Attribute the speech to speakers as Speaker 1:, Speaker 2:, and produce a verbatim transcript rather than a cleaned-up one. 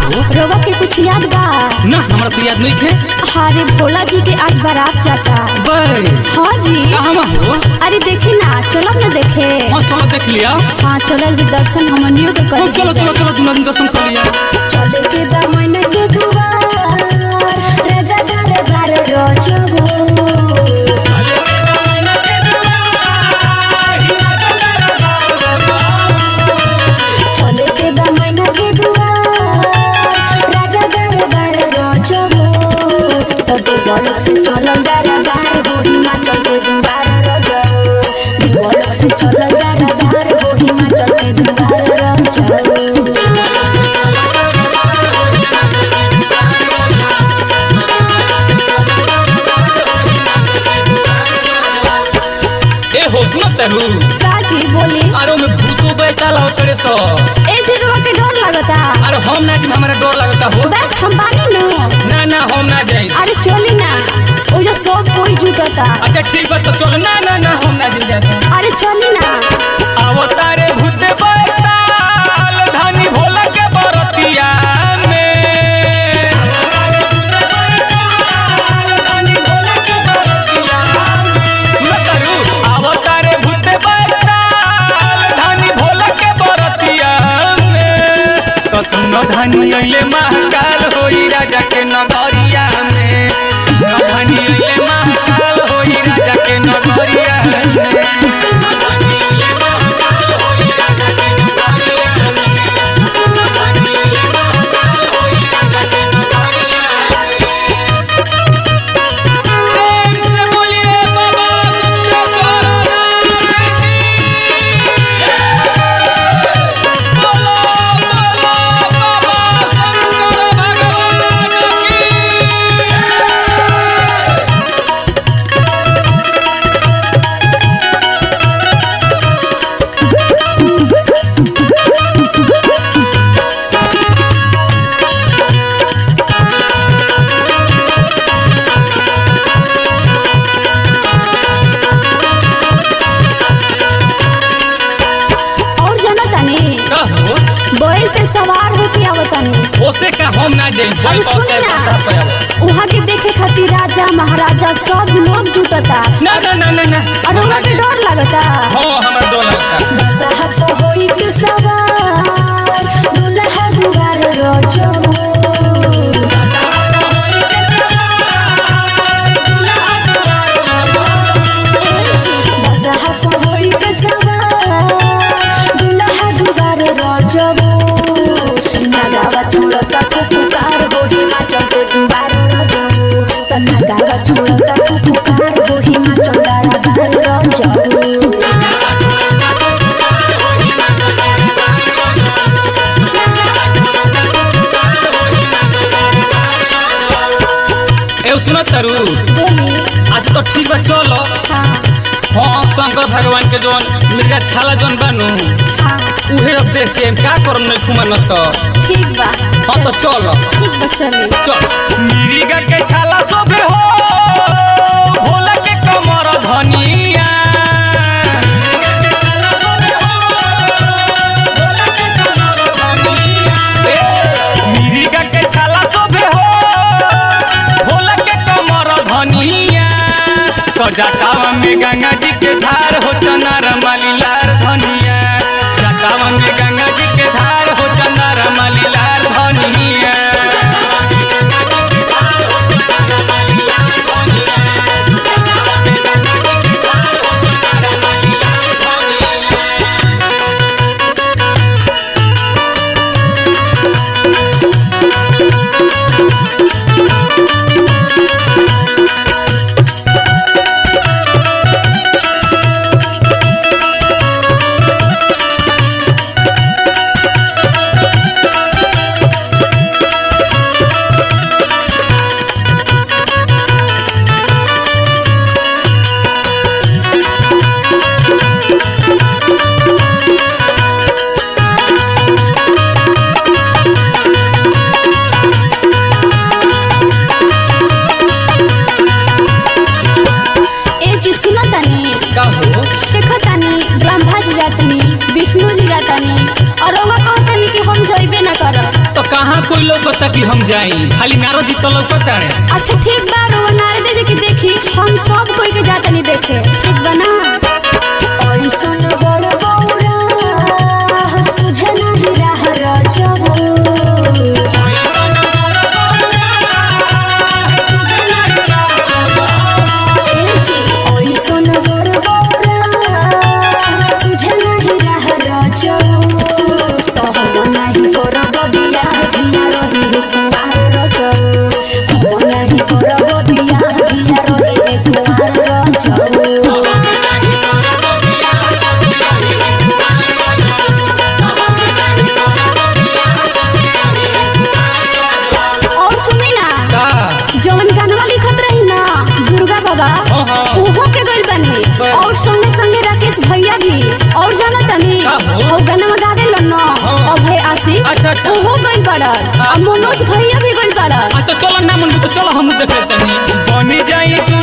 Speaker 1: हो
Speaker 2: रवा के कुछ याद बा?
Speaker 1: ना हमरा तो याद नहीं थे।
Speaker 2: अरे भोला जी के आज बारात जाता।
Speaker 1: बे
Speaker 2: हाँ जी।
Speaker 1: कहाँ हो?
Speaker 2: अरे देखी ना, चलो ना देखे।
Speaker 1: हाँ चलो देख लिया।
Speaker 2: हाँ चलो जी, दर्शन हमनियों के कर।
Speaker 1: चलो चलो चलो दुनिया दिन दर्शन कर लिया।
Speaker 2: चले के दामन के दुआर राजा दरबार रोचबो। चले के दामन के दुआर राजा दरबार रोचबो। तबे बोलक से चलल दरबार होई माचल के दुआर रोचबो। बोलक से चलल दरबार होई माचल के दुआर रोचबो।
Speaker 1: हो सुनो तेरू
Speaker 2: काजी बोली।
Speaker 1: अरे में भूतो बैठल हो तेरे सो
Speaker 2: ए जिरवा के डर लगता।
Speaker 1: अरे हम ना जी हमारा डर लगता हो।
Speaker 2: बस हम बानी नो।
Speaker 1: ना ना हम ना जाई।
Speaker 2: अरे चली ना, ओ जो सब कोई जुटता।
Speaker 1: अच्छा ठीक बात तो चल। ना ना ना हम ना जी जाता।
Speaker 2: अरे चली ना।
Speaker 1: अवतारे भूते बैठल धनी भोला के बरतिया में। सुनो तेरू अवतारे भूते बैठल धनी भोला के बरतिया में। तो सुनो धनी अइले महाकाल होई राजा के नगरिया में। सुनो धनी अइले महाकाल होई राजा के नगरिया में।
Speaker 2: बैल पे सवार होके आवतानी।
Speaker 1: ओसे का हम ना जाई।
Speaker 2: अरे सुनी ना, वहाँ के देखे खातिर राजा महाराजा सब लोग जुटता।
Speaker 1: ना ना ना ना ना
Speaker 2: अरे वहाँ के डर लगता।
Speaker 1: हाँ हमारा डर लगता।
Speaker 2: सहत होई के सवार दुल्हा दुआर रोचबो। नगावा छोड़ता पुकार होही माचल के दुआर रोचबो। त नगावा छोड़ता पुकार होही माचल दरबार रोचबो।
Speaker 1: ए सुनो तेरू
Speaker 2: बोली।
Speaker 1: आज तो ठीक बा चलो।
Speaker 2: हाँ
Speaker 1: हाँ शंकर भगवान के जोन मिर्जा छाला जोन बनू
Speaker 2: हाँ
Speaker 1: उहे अब देख के का करम नहीं घुमन तो।
Speaker 2: ठीक बा।
Speaker 1: हाँ तो चलो
Speaker 2: ठीक बा चली।
Speaker 1: चल। मिर्गा के छाला सोभे हो भोला के कमर धनिया। मिर्गा के छाला सोभे हो भोला के कमर धनिया। तो जटावा में गंगा जी के धार हो चनार मालीलार धनिया। जटावा में गंगा जी के धार हो चनार मालीलार धनिया। कहाँ कोई लौकता कि हम जाई, खाली नारद जी तो लौकता है।
Speaker 2: अच्छा ठीक बा रो नारद जी की देखी हम सब कोई के जाता नहीं देखे, ठीक बा ना। और सुन बड़ बौरा सुझे नहीं रह रचबो और संगे संगे राकेश भैया भी और जाना तनी और गाना में गावे लन्ना और भाई आशीष
Speaker 1: अच्छा अच्छा
Speaker 2: वो गइल बड़ा और मनोज भैया भी गइल बड़ा।
Speaker 1: तो चलो ना मन तो चलो हम देखे तनी बनी जाई।